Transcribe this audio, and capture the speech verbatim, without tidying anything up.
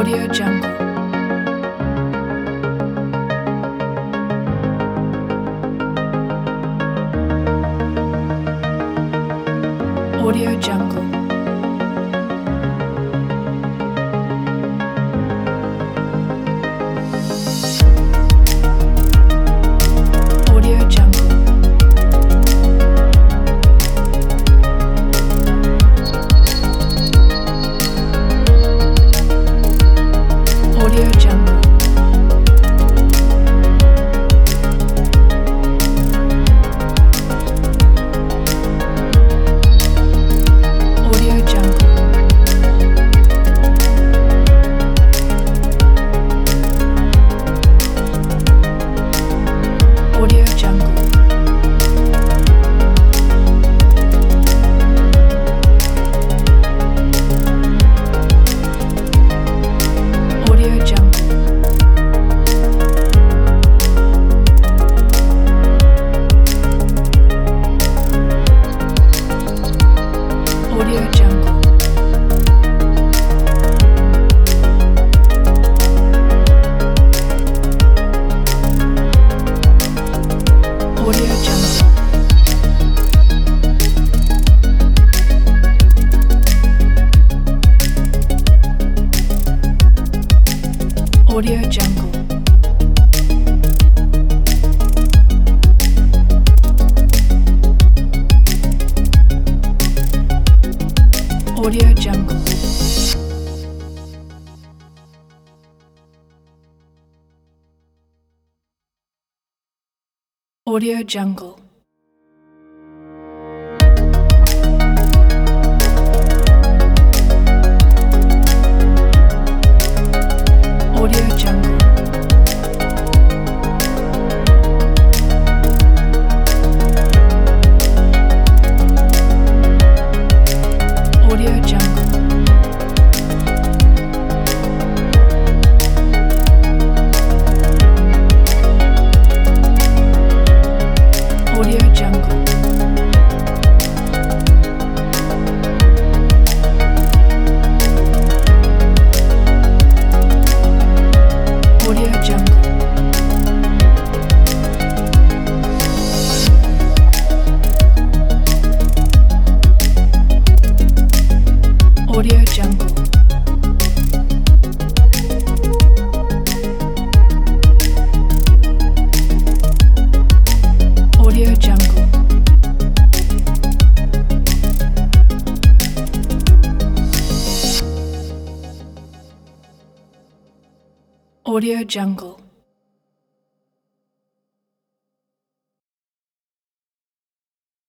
Audio Jungle. Audio Jungle. Audio Jungle. Audio Jungle. Audio Jungle. Audio Jungle. Audio Jungle. Audio Jungle. Audio Jungle. Audio Jungle. Audio Jungle. Audio Jungle. Audio Jungle. Audio Jungle. Audio Jungle. Audio Jungle. Audio Jungle. Audio Jungle. Audio Jungle.